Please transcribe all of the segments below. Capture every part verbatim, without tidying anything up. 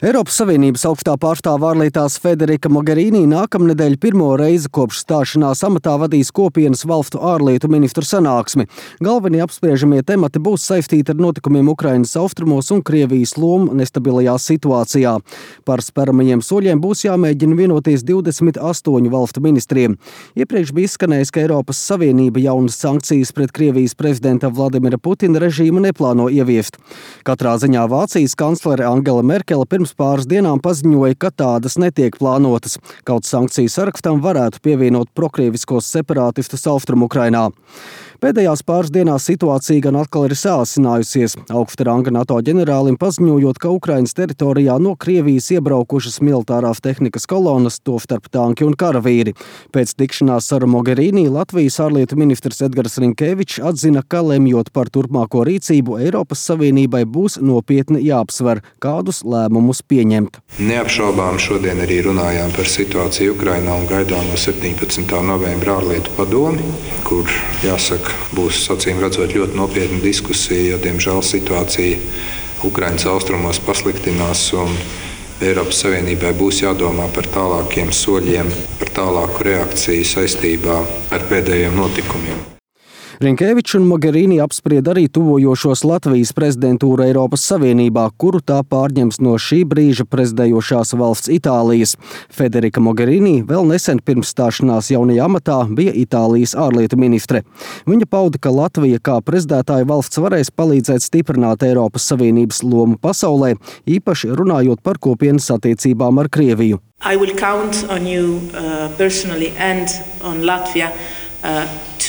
Eiropas Savienības augstā pārstāve ārlietās Federica Mogherini nākamnedēļ pirmo reizi kopš stāšanās amatā vadīs kopienas valstu ārlietu ministru sanāksmi. Galvenie apspriežamie temati būs saistīti ar notikumiem Ukrainas austrumos un Krievijas lomu nestabilajā situācijā. Par speramajiem soļiem būs jāmēģina vienoties divdesmit astoņu valstu ministriem. Iepriekš bija izskanējis, ka Eiropas Savienība jaunas sankcijas pret Krievijas prezidenta Vladimira Putina režīmu neplāno ieviest. Katrā ziņā Vācijas kanclere Angela Merkele pirms pāris dienām paziņoja, ka tādas netiek plānotas. Kaut sankciju sarakstam varētu pievienot prokrieviskos separātistus Austrumukrainā. Pēdējās pāris dienās situācija gan atkal ir sāsinājusies. Augsta ranga NATO ģenerālim paziņojot, ka Ukrainas teritorijā no Krievijas iebraukušas militārās tehnikas kolonas, tostarp tanki un karavīri. Pēc tikšanās ar Mogherini Latvijas ārlietu ministrs Edgars Rinkevičs atzina, ka lemjot par turpmāko rīcību Eiropas Savienībai būs nopietni jāapsver, kādus lēmumus pieņemt. Neapšaubām šodien arī runājām par situāciju Ukrainā un gaidāmo septiņpadsmitā novembra ārlietu padomi, kur jāsaka, būs, acīm redzot, ļoti nopietna diskusija, jo, diemžēl, situācija Ukrainas austrumos pasliktinās un Eiropas Savienībai būs jādomā par tālākiem soļiem, par tālāku reakciju saistībā ar pēdējiem notikumiem. Rinkevičs un Mogherini apspried arī tuvojošos Latvijas prezidentūru Eiropas Savienībā, kuru tā pārņems no šī brīža prezidējošās valsts Itālijas. Federica Mogherini vēl nesen pirms stāšanās jaunajā amatā bija Itālijas ārlietu ministre. Viņa pauda, ka Latvija kā prezidētāja valsts varēs palīdzēt stiprināt Eiropas Savienības lomu pasaulē, īpaši runājot par kopienas attiecībām ar Krieviju. I will count on you uh, personally and on Latvia uh,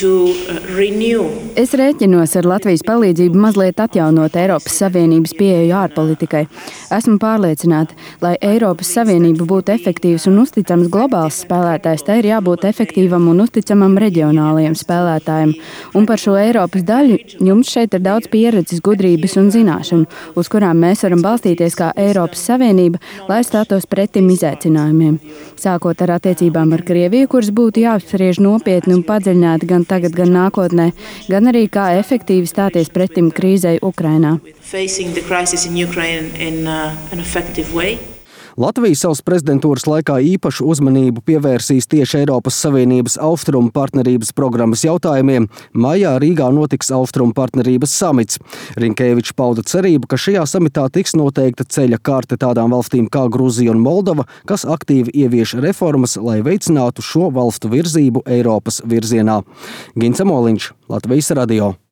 Es rēķinos ar Latvijas palīdzību mazliet atjaunot Eiropas Savienības pieeju ārpolitikai. Esmu pārliecināta, lai Eiropas Savienība būtu efektīvs un uzticams globāls spēlētājs, tai ir jābūt efektīvam un uzticamam reģionālajiem spēlētājiem. Un par šo Eiropas daļu jums šeit ir daudz pieredzes, gudrības un zināšanu, uz kurām mēs varam balstīties kā Eiropas Savienība, lai stātos pretim izaicinājumiem. Sākot ar attiecībām ar Krieviju, kuras būtu jāapspriež nopietni un padziļināti gan tagad, gan nākotnē, gan arī kā efektīvi stāties pretim krīzei Ukrainā. Latvija savas prezidentūras laikā īpašu uzmanību pievērsīs tieši Eiropas Savienības austrumu partnerības programmas jautājumiem. Maijā Rīgā notiks austrumu partnerības samits. Rinkevičs pauda cerību, ka šajā samitā tiks noteikta ceļa karte tādām valstīm kā Gruzija un Moldova, kas aktīvi ievieš reformas, lai veicinātu šo valstu virzību Eiropas virzienā. Gins Amoliņš, Latvijas radio.